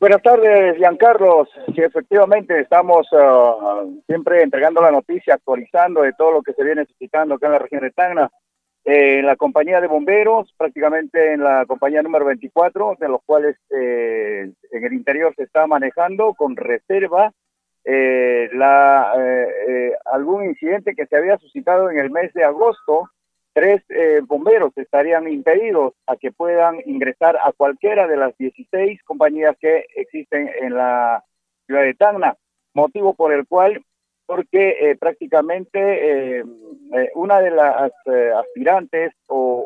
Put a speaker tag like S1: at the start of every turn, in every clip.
S1: Buenas tardes, Giancarlos. Sí, efectivamente, estamos siempre entregando la noticia, actualizando de todo lo que se viene suscitando acá en la región de Tacna. En la compañía de bomberos, prácticamente en la compañía número 24, de los cuales en el interior se está manejando con reserva algún incidente que se había suscitado en el mes de agosto. Tres bomberos estarían impedidos a que puedan ingresar a cualquiera de las 16 compañías que existen en la ciudad de Tacna, motivo por el cual, porque prácticamente una de las aspirantes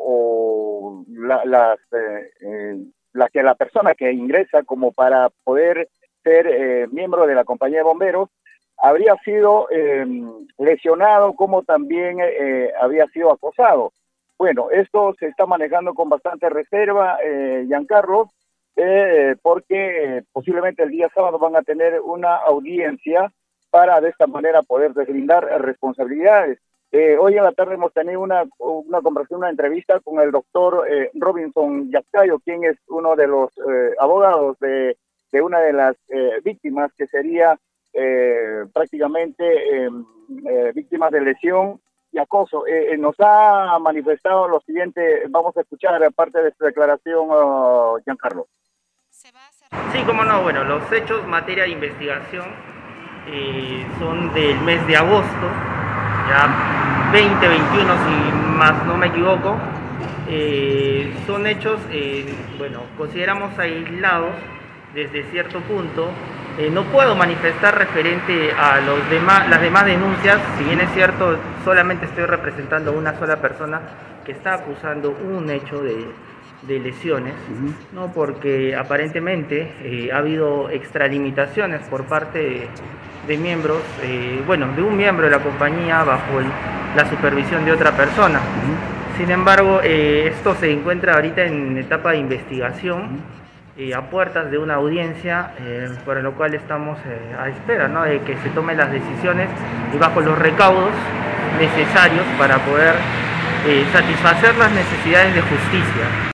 S1: la persona que ingresa como para poder ser miembro de la compañía de bomberos, habría sido lesionado, como también había sido acosado. Bueno, esto se está manejando con bastante reserva, Giancarlo, porque posiblemente el día sábado van a tener una audiencia para de esta manera poder deslindar responsabilidades. Hoy en la tarde hemos tenido una conversación, una entrevista con el doctor Robinson Yascayo, quien es uno de los abogados de una de las víctimas, que sería prácticamente víctimas de lesión y acoso. Nos ha manifestado lo siguiente. Vamos a escuchar parte de su declaración, Giancarlo.
S2: Sí, cómo no. Bueno, los hechos materia de investigación son del mes de agosto, ya 2021 si más no me equivoco. Son hechos, bueno, consideramos aislados desde cierto punto. No puedo manifestar referente a las demás denuncias, si bien es cierto, solamente estoy representando a una sola persona que está acusando un hecho de lesiones, ¿no? Porque aparentemente ha habido extralimitaciones por parte de miembros, de un miembro de la compañía bajo la supervisión de otra persona. Sin embargo, esto se encuentra ahorita en etapa de investigación, a puertas de una audiencia, por lo cual estamos a espera, ¿no?, de que se tomen las decisiones y bajo los recaudos necesarios para poder satisfacer las necesidades de justicia.